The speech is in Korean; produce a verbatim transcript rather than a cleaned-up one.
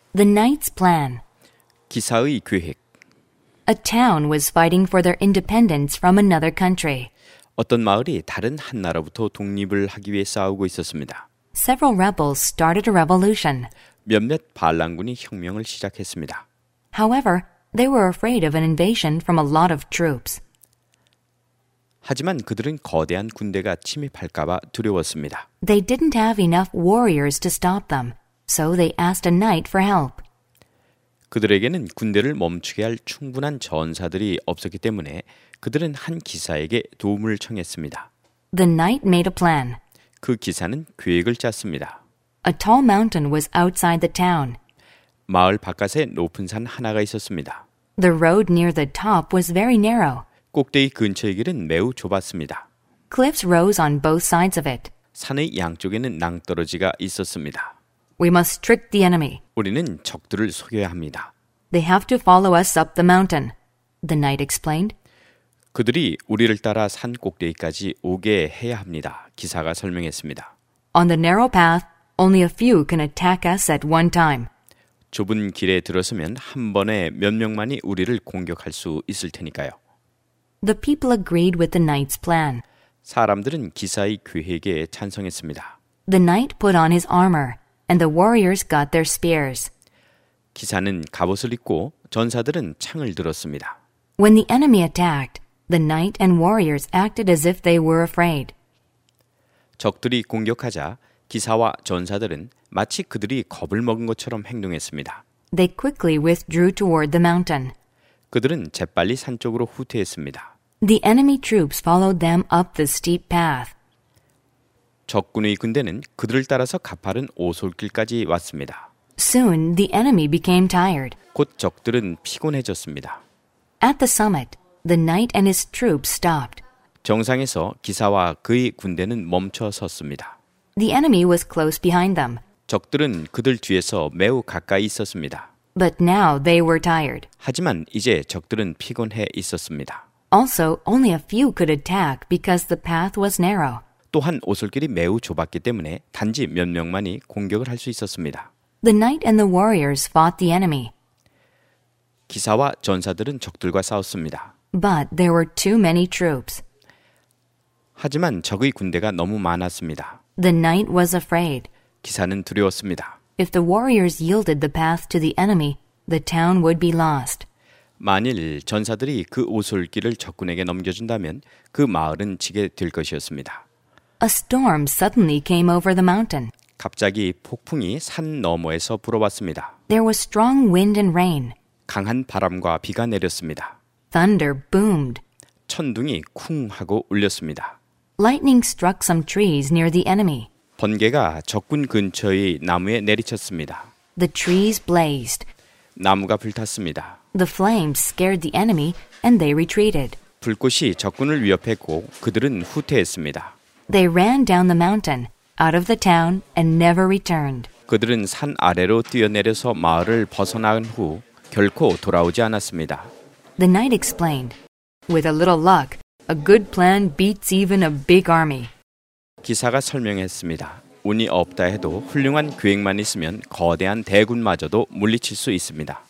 The knight's plan. 기사의 계획. A town was fighting for their independence from another country. 어떤 마을이 다른 한 나라부터 독립을 하기 위해 싸우고 있었습니다. Several rebels started a revolution. 몇몇 반란군이 혁명을 시작했습니다. However, they were afraid of an invasion from a lot of troops. 하지만 그들은 거대한 군대가 침입할까 봐 두려웠습니다. They didn't have enough warriors to stop them, so they asked a knight for help. 그들에게는 군대를 멈추게 할 충분한 전사들이 없었기 때문에 그들은 한 기사에게 도움을 청했습니다. The knight made a plan. 그 기사는 계획을 짰습니다. A tall mountain was outside the town. 마을 바깥에 높은 산 하나가 있었습니다. The road near the top was very narrow. 꼭대기 근처의 길은 매우 좁았습니다. Cliffs rose on both sides of it. 산의 양쪽에는 낭떠러지가 있었습니다. We must trick the enemy. 우리는 적들을 속여야 합니다. They have to follow us up the mountain, the knight explained. 그들이 우리를 따라 산 꼭대기까지 오게 해야 합니다. 기사가 설명했습니다. On the narrow path, only a few can attack us at one time. 좁은 길에 들어서면 한 번에 몇 명만이 우리를 공격할 수 있을 테니까요. The people agreed with the knight's plan. 사람들은 기사의 계획에 찬성했습니다. The knight put on his armor, and the warriors got their spears. 기사는 갑옷을 입고 전사들은 창을 들었습니다. When the enemy attacked, the knight and warriors acted as if they were afraid. 적들이 공격하자 기사와 전사들은 마치 그들이 겁을 먹은 것처럼 행동했습니다. They quickly withdrew toward the mountain. 그들은 재빨리 산 쪽으로 후퇴했습니다. The enemy troops followed them up the steep path. 적군의 군대는 그들을 따라서 가파른 오솔길까지 왔습니다. Soon, the enemy became tired. 곧 적들은 피곤해졌습니다. At the summit, the knight and his troops stopped. 정상에서 기사와 그의 군대는 멈춰 섰습니다. The enemy was close behind them. 적들은 그들 뒤에서 매우 가까이 있었습니다. But now they were tired. 하지만 이제 적들은 피곤해 있었습니다. Also, only a few could attack because the path was narrow. 또한 오솔길이 매우 좁았기 때문에 단지 몇 명만이 공격을 할 수 있었습니다. The knight and the warriors fought the enemy. 기사와 전사들은 적들과 싸웠습니다. But there were too many troops. 하지만 적의 군대가 너무 많았습니다. The knight was afraid. 기사는 두려웠습니다. If the warriors yielded the path to the enemy, the town would be lost. 만일 전사들이 그 오솔길을 적군에게 넘겨준다면 그 마을은 지게 될 것이었습니다. A storm suddenly came over the mountain. 갑자기 폭풍이 산 너머에서 불어왔습니다. There was strong wind and rain. 강한 바람과 비가 내렸습니다. Thunder boomed. 천둥이 쿵 하고 울렸습니다. Lightning struck some trees near the enemy. 번개가 적군 근처의 나무에 내리쳤습니다. The trees blazed. 나무가 불탔습니다. The flames scared the enemy and they retreated. 불꽃이 적군을 위협했고 그들은 후퇴했습니다. They ran down the mountain, out of the town, and never returned. 그들은 산 아래로 뛰어내려서 마을을 벗어난 후 결코 돌아오지 않았습니다. The knight explained, With a little luck, a good plan beats even a big army. 기사가 설명했습니다. 운이 없다 해도 훌륭한 계획만 있으면 거대한 대군마저도 물리칠 수 있습니다.